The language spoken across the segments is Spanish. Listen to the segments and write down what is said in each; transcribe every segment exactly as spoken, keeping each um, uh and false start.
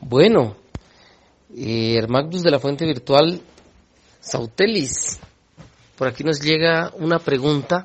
Bueno, eh, Hermagnus de la Fuente Virtual, Sautelis, por aquí nos llega una pregunta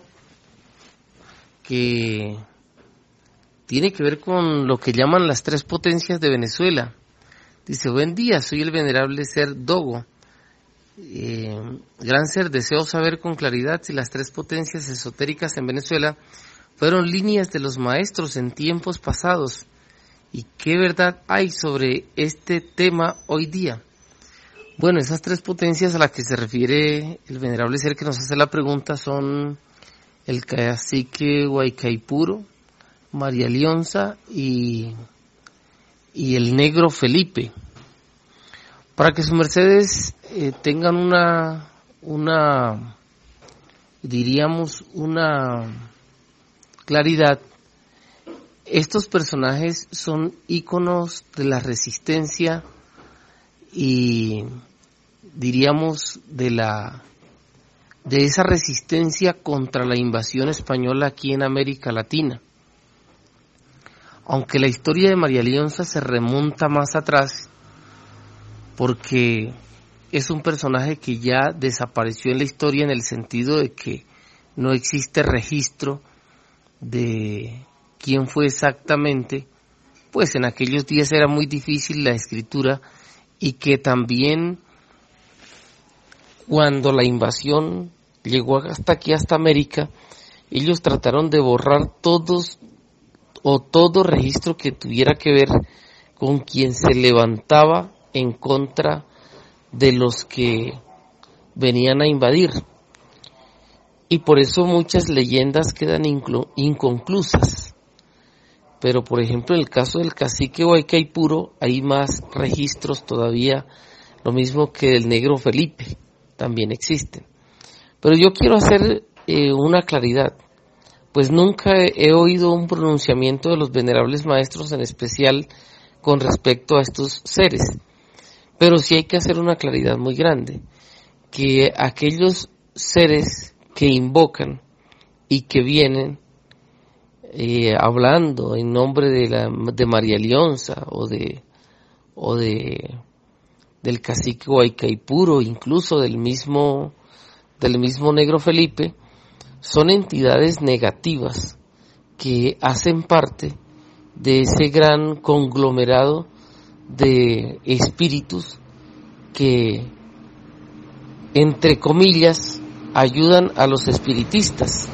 que tiene que ver con lo que llaman las tres potencias de Venezuela. Dice: buen día, soy el venerable ser Dogo. Eh, gran ser, deseo saber con claridad si las tres potencias esotéricas en Venezuela fueron líneas de los maestros en tiempos pasados y qué verdad hay sobre este tema hoy día. Bueno, esas tres potencias a las que se refiere el venerable ser que nos hace la pregunta son el cacique Guaycaipuro, María Leonza y, y el negro Felipe. Para que sus mercedes eh, tengan una, una, diríamos, una claridad, estos personajes son íconos de la resistencia y, diríamos, de la, de esa resistencia contra la invasión española aquí en América Latina. Aunque la historia de María Leonza se remonta más atrás, porque es un personaje que ya desapareció en la historia en el sentido de que no existe registro de quién fue exactamente, pues en aquellos días era muy difícil la escritura y que también cuando la invasión llegó hasta aquí, hasta América, ellos trataron de borrar todos o todo registro que tuviera que ver con quien se levantaba en contra de los que venían a invadir. Y por eso muchas leyendas quedan inclu- inconclusas. Pero por ejemplo en el caso del cacique Guaycaipuro hay más registros todavía, lo mismo que del negro Felipe, también existen. Pero yo quiero hacer eh, una claridad, pues nunca he, he oído un pronunciamiento de los venerables maestros en especial con respecto a estos seres. Pero sí hay que hacer una claridad muy grande, que aquellos seres que invocan y que vienen eh, hablando en nombre de la de María Leonza o de o de del cacique Guaycaipuro, incluso del mismo del mismo negro Felipe, son entidades negativas que hacen parte de ese gran conglomerado de espíritus que, entre comillas, ayudan a los espiritistas.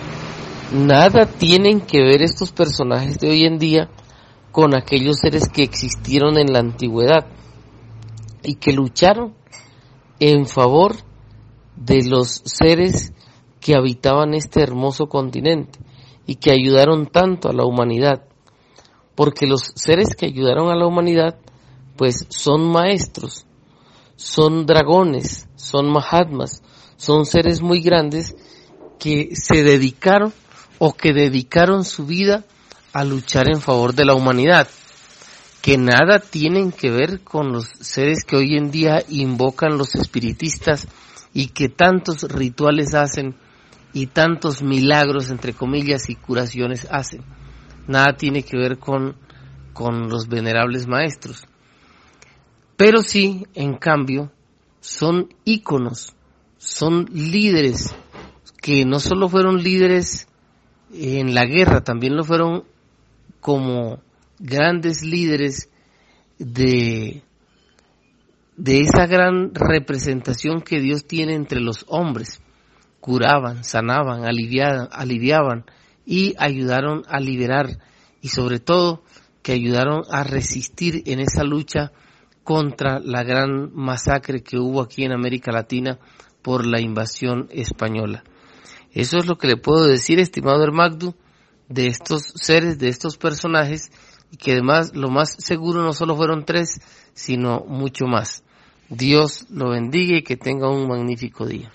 Nada tienen que ver estos personajes de hoy en día con aquellos seres que existieron en la antigüedad y que lucharon en favor de los seres que habitaban este hermoso continente y que ayudaron tanto a la humanidad, porque los seres que ayudaron a la humanidad pues son maestros, son dragones, son mahatmas, son seres muy grandes que se dedicaron o que dedicaron su vida a luchar en favor de la humanidad, que nada tienen que ver con los seres que hoy en día invocan los espiritistas y que tantos rituales hacen y tantos milagros, entre comillas, y curaciones hacen. Nada tiene que ver con, con los venerables maestros. Pero sí, en cambio, son íconos, son líderes, que no solo fueron líderes en la guerra, también lo fueron como grandes líderes de, de esa gran representación que Dios tiene entre los hombres. Curaban, sanaban, aliviaban, aliviaban y ayudaron a liberar, y sobre todo que ayudaron a resistir en esa lucha contra la gran masacre que hubo aquí en América Latina por la invasión española. Eso es lo que le puedo decir, estimado Hermagdu, de estos seres, de estos personajes, y que además lo más seguro no solo fueron tres, sino mucho más. Dios lo bendiga y que tenga un magnífico día.